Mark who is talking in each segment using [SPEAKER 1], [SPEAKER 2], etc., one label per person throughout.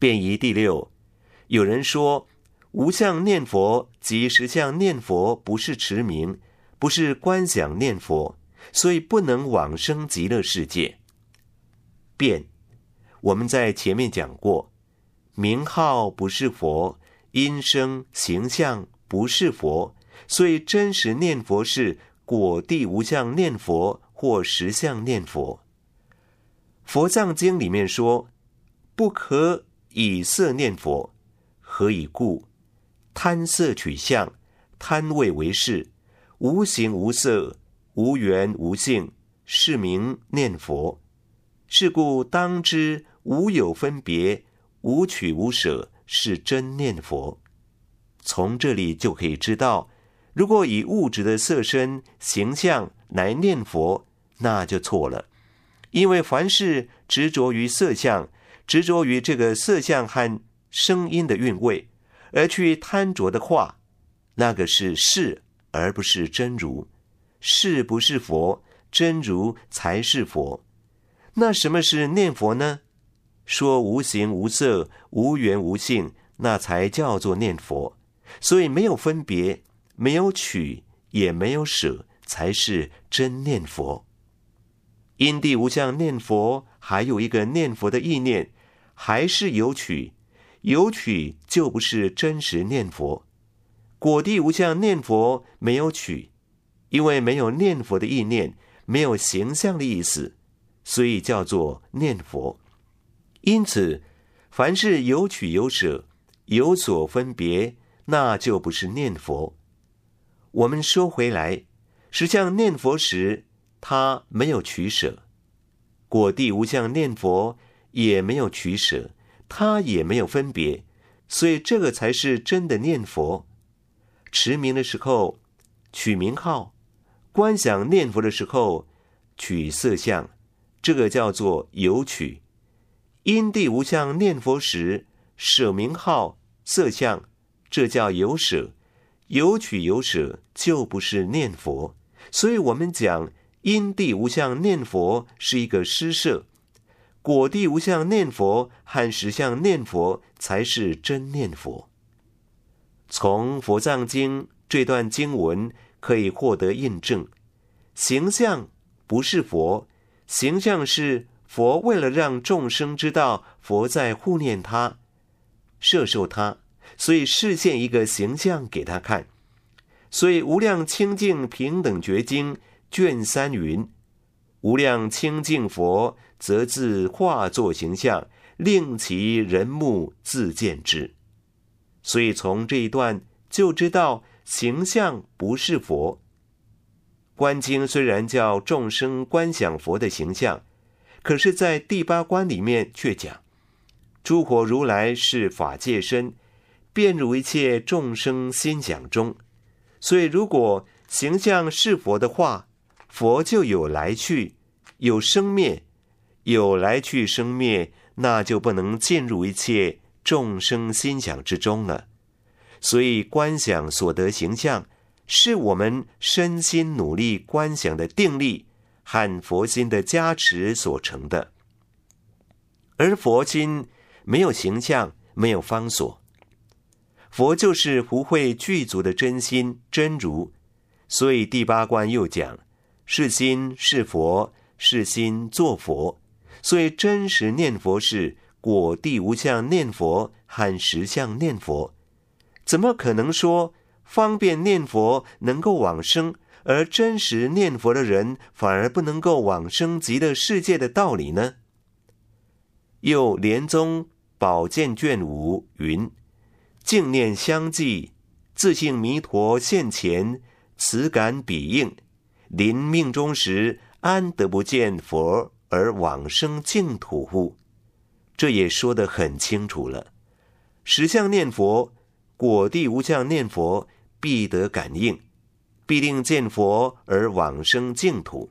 [SPEAKER 1] 辩仪第六，有人说无相念佛及实相念佛不是持名，不是观想念佛，所以不能往生极乐世界。辩，我们在前面讲过，名号不是佛，音声形象不是佛，所以真实念佛是果地无相念佛或实相念佛。佛藏经里面说，不可以色念佛，何以故？贪色取相，贪味为事，无形无色，无缘无性，是名念佛。是故当知无有分别，无取无舍，是真念佛。从这里就可以知道，如果以物质的色身形象来念佛，那就错了。因为凡是执着于色相，执着于这个色相和声音的韵味，而去贪着的话，那个是事，而不是真如。事不是佛，真如才是佛。那什么是念佛呢？说无形无色，无缘无性，那才叫做念佛。所以没有分别，没有取，也没有舍，才是真念佛。因地无相念佛，还有一个念佛的意念，还是有取，有取就不是真实念佛。果地无相念佛没有取，因为没有念佛的意念，没有形象的意思，所以叫做念佛。因此凡是有取有舍，有所分别，那就不是念佛。我们说回来，实相念佛时，他没有取舍；果地无相念佛也没有取舍，他也没有分别，所以这个才是真的念佛。持名的时候取名号，观想念佛的时候取色相，这个叫做有取。因地无相念佛时舍名号色相，这叫有舍。有取有舍就不是念佛。所以我们讲因地无相念佛是一个施舍，果地无相念佛和实相念佛才是真念佛。从佛藏经这段经文可以获得印证，形象不是佛，形象是佛为了让众生知道佛在护念他，摄受他，所以示现一个形象给他看。所以无量清净平等觉经卷3云，无量清净佛则自化作形象，令其人目自见之。所以从这一段就知道形象不是佛。观经虽然叫众生观想佛的形象，可是在第8观里面却讲，诸佛如来是法界身，遍入一切众生心想中。所以如果形象是佛的话，佛就有来去，有生灭，有来去生灭，那就不能进入一切众生心想之中了。所以观想所得形象，是我们身心努力观想的定力和佛心的加持所成的。而佛心没有形象，没有方所。佛就是福慧具足的真心真如，所以第8观又讲，是心是佛，是心作佛。所以真实念佛是果地无相念佛和实相念佛。怎么可能说方便念佛能够往生，而真实念佛的人反而不能够往生极乐世界的道理呢？又莲宗宝鉴卷5云，净念相继，自性弥陀现前，此感彼应，临命终时，安得不见佛而往生净土乎？这也说得很清楚了。实相念佛，果地无相念佛，必得感应，必定见佛而往生净土。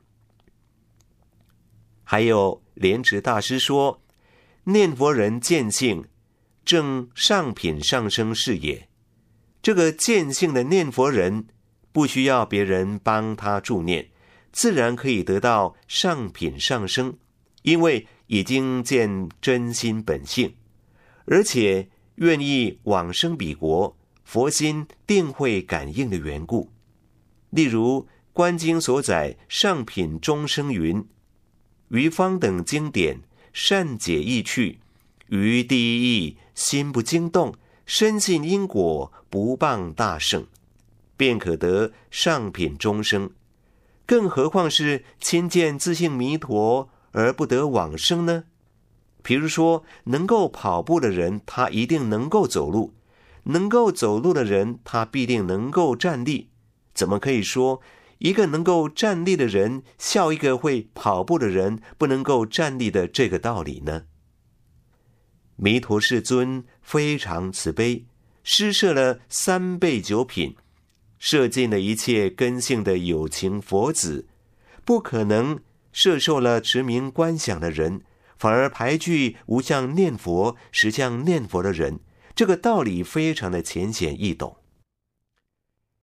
[SPEAKER 1] 还有莲池大师说，念佛人见性，正上品上生是也。这个见性的念佛人，不需要别人帮他助念，自然可以得到上品上生，因为已经见真心本性。 而且愿意往生彼国，佛心定会感应的缘故。例如观经所载上品中生云：于方等经典善解意趣，于第一义心不惊动，深信因果，不谤大圣，便可得上品中生。更何况是亲见自性弥陀而不得往生呢？比如说，能够跑步的人，他一定能够走路；能够走路的人，他必定能够站立。怎么可以说一个能够站立的人笑一个会跑步的人不能够站立的这个道理呢？弥陀世尊非常慈悲，施设了3倍9品，摄尽了一切根性的有情佛子，不可能摄受了持名观想的人，反而排拒无相念佛、实相念佛的人。这个道理非常的浅显易懂。